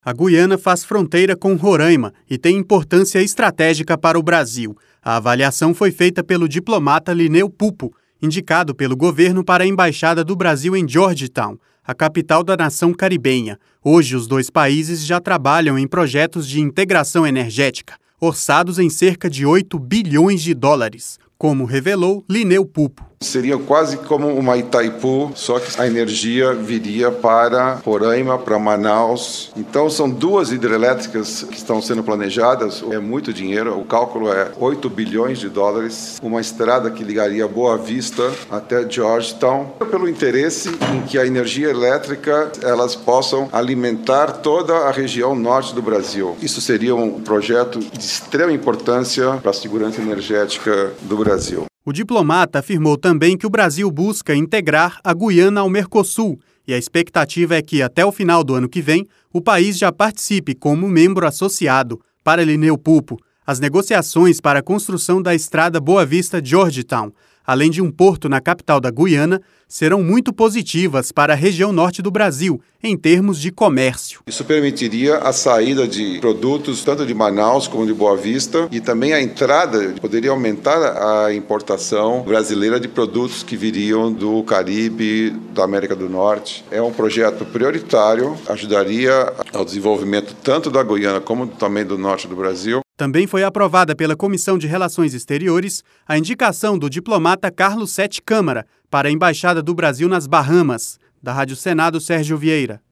A Guiana faz fronteira com Roraima e tem importância estratégica para o Brasil. A avaliação foi feita pelo diplomata Linneu Pupo, indicado pelo governo para a Embaixada do Brasil em Georgetown, a capital da nação caribenha. Hoje, os dois países já trabalham em projetos de integração energética, orçados em cerca de 8 bilhões de dólares, como revelou Linneu Pupo. Seria quase como uma Itaipu, só que a energia viria para Roraima, para Manaus. Então são duas hidrelétricas que estão sendo planejadas. É muito dinheiro, o cálculo é 8 bilhões de dólares. Uma estrada que ligaria Boa Vista até Georgetown, pelo interesse em que a energia elétrica elas possam alimentar toda a região norte do Brasil. Isso seria um projeto de extrema importância para a segurança energética do Brasil. O diplomata afirmou também que o Brasil busca integrar a Guiana ao Mercosul e a expectativa é que, até o final do ano que vem, o país já participe como membro associado. Para Linneu Pupo, as negociações para a construção da estrada Boa Vista-Georgetown, além de um porto na capital da Guiana, serão muito positivas para a região norte do Brasil, em termos de comércio. Isso permitiria a saída de produtos tanto de Manaus como de Boa Vista e também a entrada, poderia aumentar a importação brasileira de produtos que viriam do Caribe, da América do Norte. É um projeto prioritário, ajudaria ao desenvolvimento tanto da Guiana como também do norte do Brasil. Também foi aprovada pela Comissão de Relações Exteriores a indicação do diplomata Carlos Sete Câmara para a Embaixada do Brasil nas Bahamas. Da Rádio Senado, Sérgio Vieira.